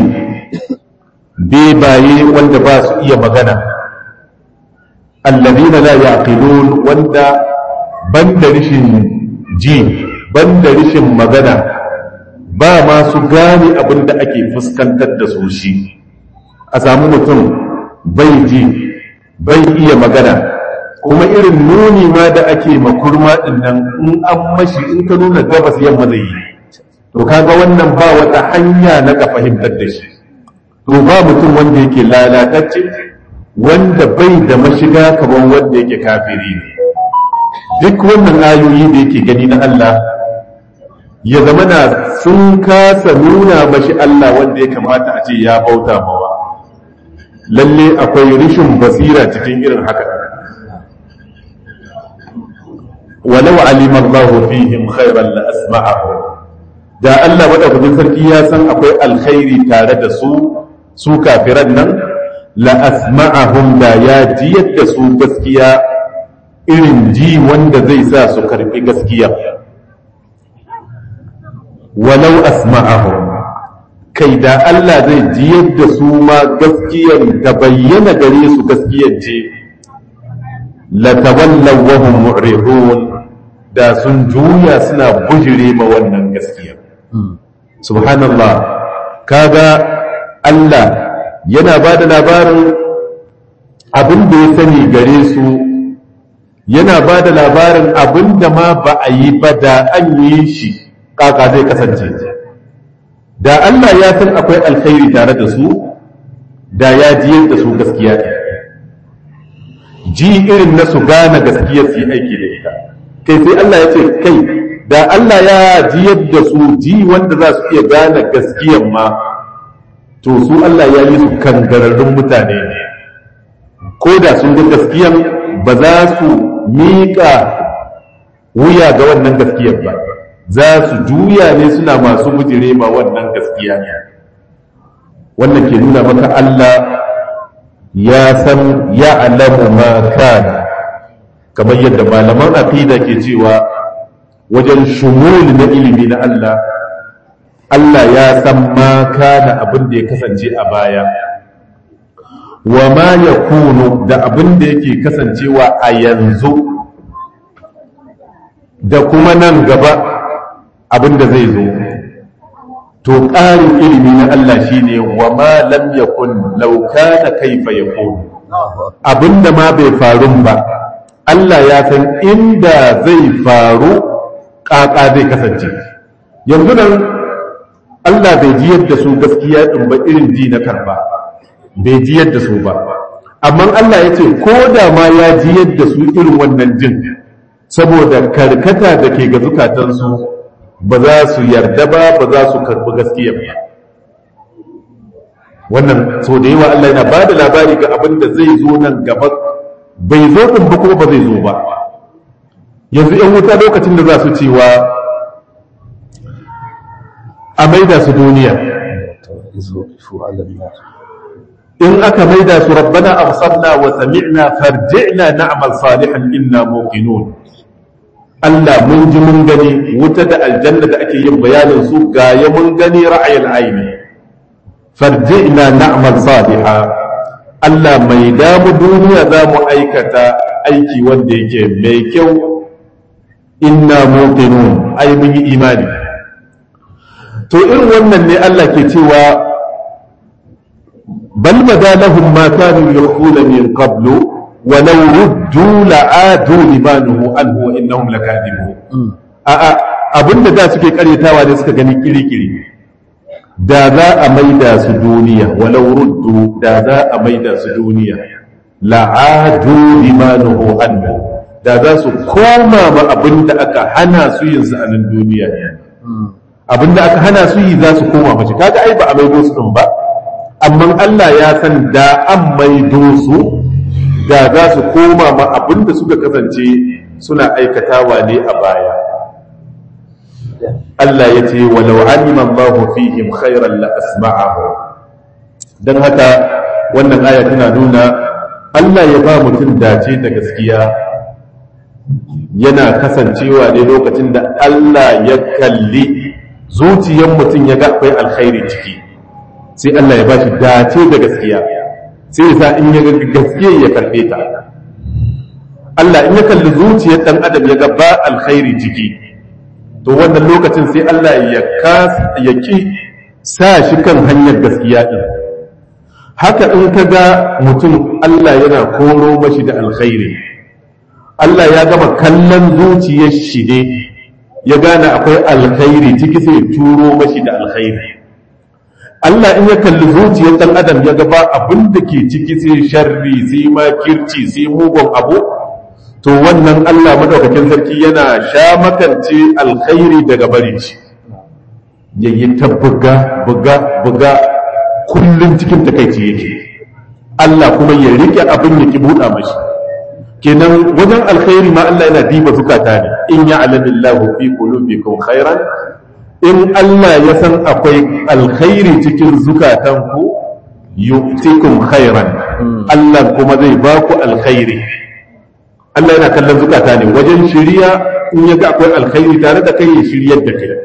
bebaye wanda ba su iya magana alladina la yaqilun wanda banda rishin ji banda rishin magana ba ma su gane abin da ake fuskantar da su shi a samu mutum bai ji bai iya magana kuma irin nuni ma da ake makurma din nan in an mashi in ka nuna gabas yamma zai yi to kaga wannan ba wata hanya na ka fahimtar da shi to ba mutum wanda yake lalatacce wanda bai da mashiga kamar wanda yake kafiri ne duk wannan ayoyi da yake gani na Allah ya zama na sun kasa nuna mashi Allah wanda ya kamata a ce ya bauta mawa lalle akwai rishin basira cikin irin haka walau alima Allah fihim khairan la asma'ahum da Allah madaukakin sarki ya san akwai alkhairi tare da su kafiran nan la asma'ahum da ya jiyar da su gaskiya irin ji wanda zai sa su karbi gaskiya walau asma'ahum kai da Allah zai jiyar da su ma gaskiyar da bayyana gare su gaskiyar ce la tawallaw wa hum mu'ridun da sun juya suna bujire ma wannan gaskiya subhanallah kaga Allah yana ba da labarin abin da ya sani gare su yana ba da labarin abin da ma ba a yi ba da an yi shi kaka zai kasance da Allah ya san akwai alkhairi tare da su da ya jiyar da su gaskiya ji irin na su gane gaskiya su yi aiki da ita kai sai Allah ya ce kai da Allah ya jiyar da su ji wanda za su iya gane gaskiyan ma to su Allah ya yi su kangararrun mutane ne ko da sun ga gaskiyan ba za su miƙa wuya ga wannan gaskiyar ba za su juya ne suna masu bujire ma wannan gaskiya ne wannan ke nuna maka Allah ya san ya alamu ma kana kamar yadda malaman aqida ke cewa wajen shumul na ilimi na Allah Allah ya san ma kana abin da ya kasance a baya wa ma yakunu da abin da yake kasancewa a yanzu da kuma nan gaba abin da zai zo. To ƙarin ilimi na Allah shine wa ma lam yakun law kana kaifa yakun, abinda ma bai faru ba Allah ya san inda zai faru ƙaƙa zai kasance. Yanzu nan Allah bai ji yadda su gaskiya din ba irin ji na karba, bai ji yadda su ba, amma Allah ya ce ko da ma ya ji yadda su irin wannan jin, saboda karkata da ke ga zukatansu ba za su yarda ba za su karbi gaskiya ba. Wannan so da yawa Allah yana ba da labari ga abin da zai zo nan gaba, bai zo din ba kuma ba zai zo ba. Yanzu ‘yan wuta lokacin da za su cewa a maida su duniya, in aka maida su rabbana absarna wa sami'na farji'na na'mal salihan inna muqinun. Allah mun ji mun gani wuta da aljanna da ake yin bayanin su ga ya mun gani ra'ayil aini, farji'na na'mal salihan. Allah mai damu duniya za mu aikata aiki wanda yake mai kyau, inna muqinun ai mun yi imani. To irin wannan ne Allah ke cewa bal bada lahum ma kanu yakhuna min qablu wa law ruddu la'adu limanuhu anhu wa innahum lakadibun. Abinda da suke karyatawa ne suka gani kirikiri, da za a maida su duniya, walau ruddu da za a maida su duniya la'adu limanuhu anhu, da za su koma ma abinda aka hana su yin su a nan duniya. Abinda aka hana su yi za su koma mace, kaga ai ba a maido su din ba, amma Allah ya san da an maido su da za su koma ma abinda suka kasance suna aikatawa ne a baya. Allah ya ce walau alima Allahu fihim khairan la asma'ahum. Dan haka wannan aya tana nuna Allah ya ba mutum dace da gaskiya yana kasancewa ne lokacin da Allah ya kalli zuciyar mutum ya ga akwai alkhairi ciki, sai Allah ya ba shi dace da gaskiya, sai ya sa in ya ga gaskiya ya karbe ta. Allah in ya kalli zuciyar dan adam ya ga ba alkhairi ciki, to wannan lokacin sai Allah ya ki sa shi kan hanyar gaskiya din. Haka in ka ga mutum Allah yana koro mashi da alkhairi, Allah ya gama kallon zuciyar shi ne ya gane akwai alkhairi ciki, sai turo mashi da alkhairi. Allah in ya kalli zuciyar dan adam ya ga ba abin da ke ciki sai sharri, sai makirci, sai mugun abu, to wannan Allah madaukakin sarki yana sha makance alkhairi daga bari shi, yayi ta buga kullum cikin takaici yake. Allah kuma ya rike abin ya ki buɗa mashi. Kenan wajen alkhairi ma Allah yana diba zukata ne, in ya'lamillahu fi qulubikum khairan, in Allah ya san akwai alkhairi cikin zukatanku yu'tikum khairan, Allah kuma zai ba ku alkhairi. Allah yana kallon zukata ne, wajen shiriya in ya ga akwai alkhairi tare da kai ya shiryar da kai,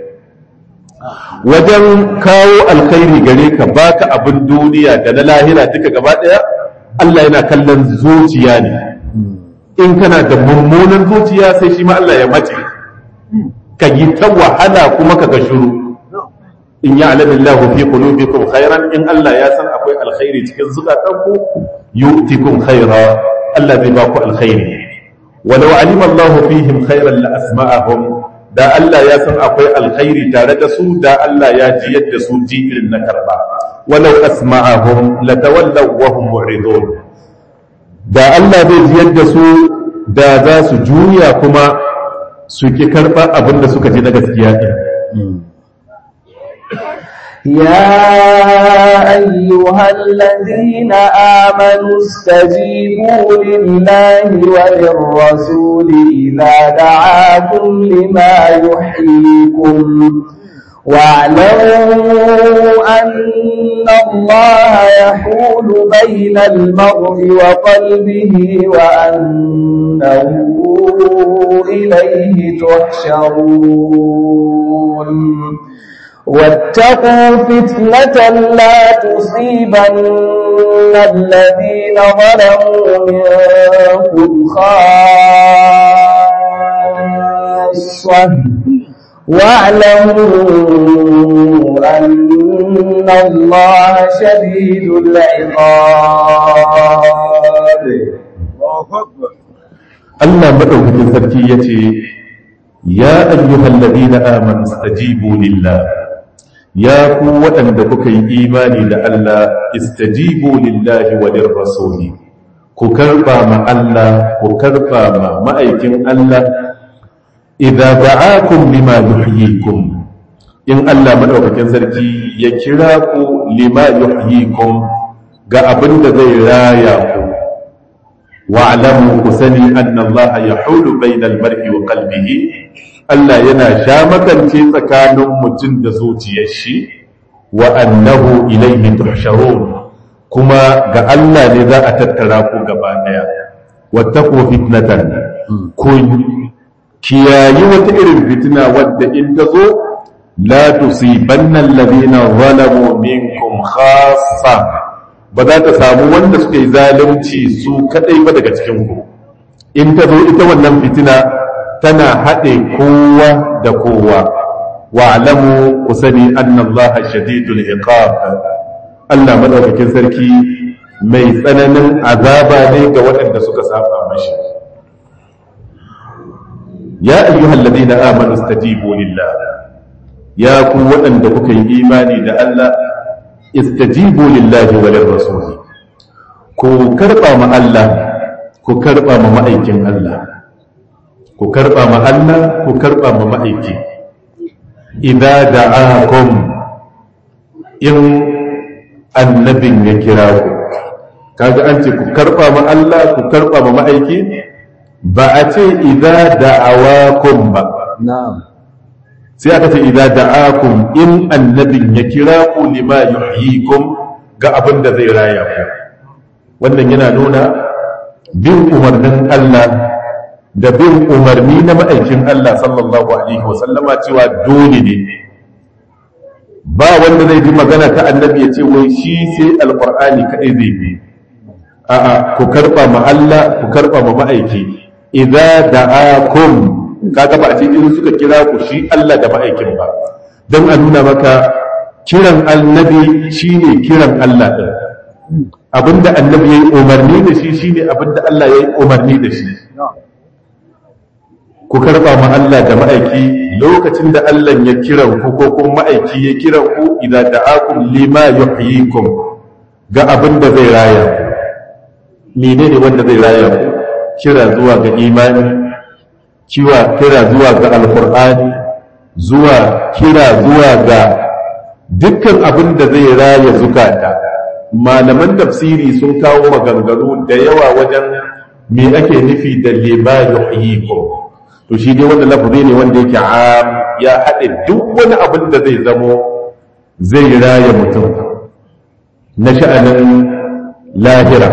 wajen kawo alkhairi gare ka baka abin duniya da na lahira duka gaba daya, Allah yana kallon zuciya ne. In kana da mummunan zuciya sai shi ma Allah ya mace ka yi ta wahala kuma ka ga shiru. In ya'lamillahu fi qulubikum khairan, in Allah ya san akwai alkhairi cikin zukatanku yu'tikum khaira, Allah zai ba ku alkhairi. Walau alima Allah fihim khairan la asma'ahum, da Allah ya san akwai alkhairi tare da su da Allah ya ji yadda su ji irin na karba. Walau asma'ahum latawallaw wa hum mu'ridun, da Allah zai ji yadda su da za su juya kuma su ki karba abin da suka ji na gaskiya din. يا أيها الذين آمنوا استجيبوا لله وللرسول إذا دعاكم لما يحييكم واعلموا أن الله يحول بين المرء وقلبه وأنه إليه تحشرون واتقوا فتنة لا تصيبن الذين ظلموا منكم خاصة واعلموا أن الله شديد العقاب. Allah madaukakin sarki yace ya ayyuhalladhina amanu istajibu lillah, ya ku waɗanda kuka yi imani da Allah, istajibu lillahi wa lirrasuli, ku karba ma Allah, ku karba ma ma'aikin Allah, idza da'akum lima yuhyikum, in Allah madaukakin sarki ya kira ku lima yuhyikum ga abin da zai raya ku. wa'lamu ku sani anna Allah yahulu bainal mar'i wa qalbihi, Allah yana shamakance tsakanin mutum da zuciyar shi, wa annahu ilayhi tuhsharun, kuma ga Allah ne za a tattara ku gaba daya. wattaqu fitnatan, kun kiyayi wata irin fitina wadda in ta zo la tusibanna alladhina zalamu minkum khassa, ba za ta samu wanda suka yi zalunci su kadai ba daga cikin ku. In ta zo ita wannan fitina tana haɗe kowa da kowa. wa'lamu ku sani anna Allah shadidul iqab, Allah madaukakin sarki mai tsananin azaba ne ga waɗanda suka saba mashi. ya ayyuhalladhina amanu istajibu lillah, ya ku waɗanda kuka yi imani da Allah, istajibu lillahi wa lirrasuli, ku karba ma Allah, ku karba ma ma'aikin Allah, ku karba ma Allah, ku karba ma ma'aiki. idza da'akum, in annabin ya kira ku, kaga an ce ku karba ma Allah, ku karba ma ma'aiki, ba a ce idza da'awakum ba. na'am, sai aka ce idza da'akum, in annabin ya kira ku lima yuhyikum ga abin da zai raya ku. wannan yana nuna bin umarnin Allah da bin umarni na ma'aikin Allah sallallahu alaihi wa sallama cewa dole ne. ba wanda zai bi magana ta annabi ya ce wai shi sai alqur'ani kadai zai bi. a'a, ku karba ma Allah, ku karba ma ma'aiki. idza da'akum, kaga ba a ce in suka kira ku shi Allah da ma'aikin ba, don a nuna maka kiran annabi shine kiran Allah din. abinda annabi yayi umarni da shi shine abinda Allah yayi umarni da shi. ku karba ma Allah da ma'aiki lokacin da Allah ya kira ku ko kuma ma'aiki ya kira ku, idza da'akum lima yuhyikum, ga abinda zai raya ku. menene wanda zai raya ku? kira zuwa ga imani, kira zuwa ga alkur'ani, kira zuwa ga dukkan abin da zai raya zukata. malaman tafsiri sun kawo maganganu da yawa wajen me ake nufi da lima yuhyikum. to shi dai wanda lafazi ne wanda yake ya haɗe duk wani abin da zai zamo zai raya mutum na sha'anin lahira.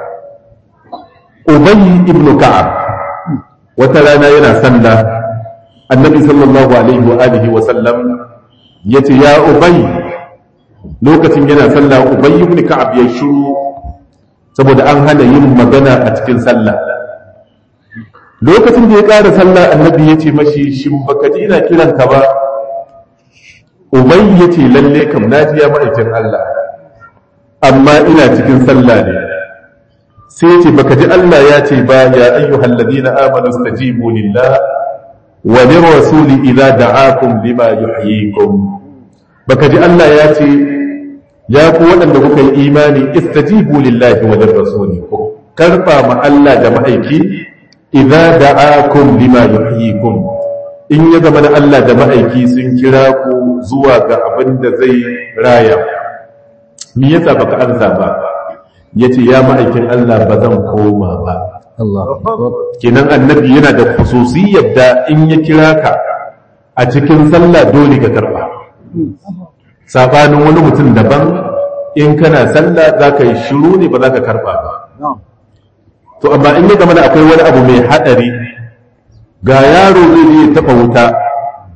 Ubay ibn Ka'ab wata rana yana sallah, annabi sallallahu alaihi wa alihi wa sallam yace ya Ubay, lokacin yana sallah Ubay ibn Ka'ab ya shiru saboda an hana yin magana a cikin sallah. lokacin da ya ƙara sallah annabi yace mashi shin baka ji ina kiranka ba? Ubay yace lalle kam naji ya ma'aikin Allah, amma ina cikin sallah ne. sai ce baka ji Allah ya ce ba, ya ayyuhal ladina amanu istajibu lillah wa lirrasuli idza da'akum lima yuhyikum. baka ji Allah ya ce ya ku waɗanda kuka yi imani istajibu lillahi wa lirrasuli, ku karba ma Allah da ma'aiki, idza da'akum lima yuhyikum, in ya zama na Allah da ma'aiki sun kira ku zuwa ga abin da zai raya. me yasa baka ansa ba? yace ya ma'aikin Allah ba zan koma ba. kenan annabi yana da khususiyar da in ya kira ka a cikin sallah dole ka karba. sabanin wani mutum daban, in kana sallah za ka yi shiru ne, ba za ka karba ba. to amma in ya zama da akwai wani abu mai hadari, ga yaro zai yi taɓa wuta,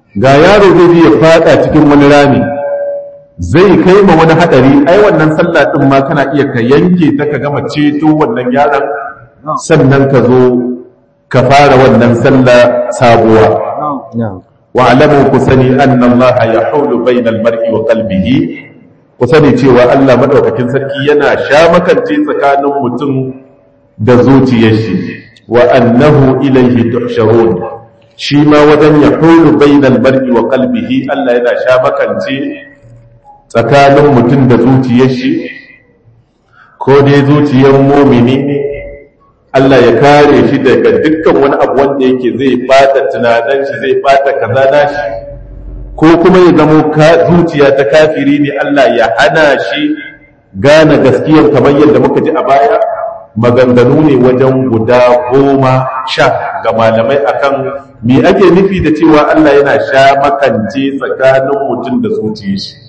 ga yaro zai je ya fada cikin wani rami zai kai ma wani hadari, ai wannan sallah din ma kana iya ka yanke ta ka gama ceto wannan yaron sannan ka zo ka fara wannan sallah sabuwa. wa alamu ku sani anna Allah yahulu bainal mar'i wa qalbihi, ku sani cewa Allah madaukakin sarki yana sha makance tsakanin mutum da zuciyar shi, wa annahu ilayhi tuhsharun, shi ma wajen yahulu bainal mar'i wa qalbihi Allah yana sha makance tsakanin mutum da zuciyar shi, ko dai zuciyar mumini ne Allah ya kare shi daga dukkan wani abu wanda yake zai bata tunanin shi, zai bata kaza nashi, ko kuma ya zamo zuciya ta kafiri ne Allah ya hana shi gane gaskiyar, kamar yadda muka ji a baya. Maganganu ne wajen guda 10 ga malamai akan me ake nufi da cewa Allah yana sha makance tsakanin mutum da zuciyar shi.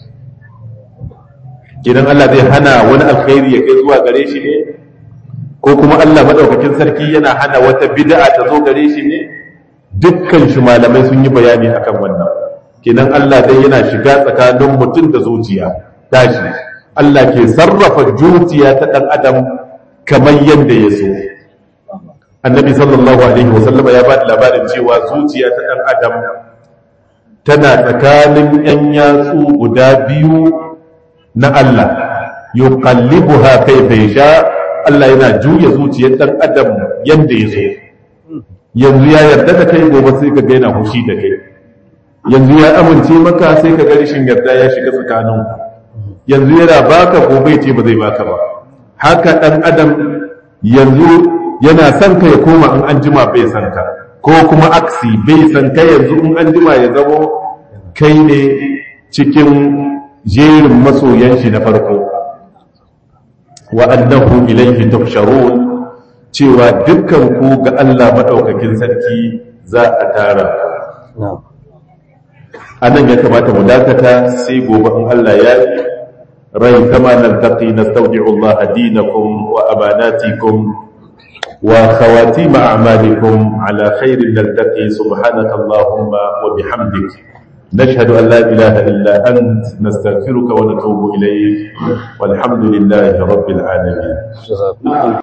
Idan Allah zai hana wani alkhairi ya kai zuwa gare shi ne, ko kuma Allah madaukakin sarki yana hana wata bid'a ta zo gare shi ne? Dukkan shi malamai sun yi bayani akan wannan. Kenan Allah dai yana shiga tsakanin mutum da zuciya tashi. Allah ke sarrafa zuciya ta dan adam kamar yadda ya so. Annabi sallallahu alaihi wasallam ya ba da labarin cewa zuciya ta dan adam tana tsakanin yan yatsu guda biyu na Allah, yuqallibuha kayfa yasha. Allah yana juya zuciyar ɗan adam yadda ya so. Yanzu ya yarda da kai, gobe sai ka ga yana hushi da kai. Yanzu ya amince maka, sai ka ga rashin yarda ya shiga tsakanin. Yanzu yana baka, gobe ce ba zai baka ba. Haka ɗan adam yanzu yana son ka ya koma in an jima bai san ka, ko kuma aksi bai san ka yanzu in an jima ya zamo kai ne cikin jerin masoyan shi na farko. wa annahu ilayhi tuhsharun, cewa dukkan ku ga Allah madaukakin sarki za a tara. anan ya kamata mu dakata, sai gobe in Allah ya yi rai kama naltaqi nastawdi'u Allah dinakum wa amanatikum wa khawatim a'malikum ala khairin naltaqi. subhanaka allahumma wa bihamdik نشهد أن لا إله إلا أنت نستغفرك ونتوب إليك والحمد لله رب العالمين.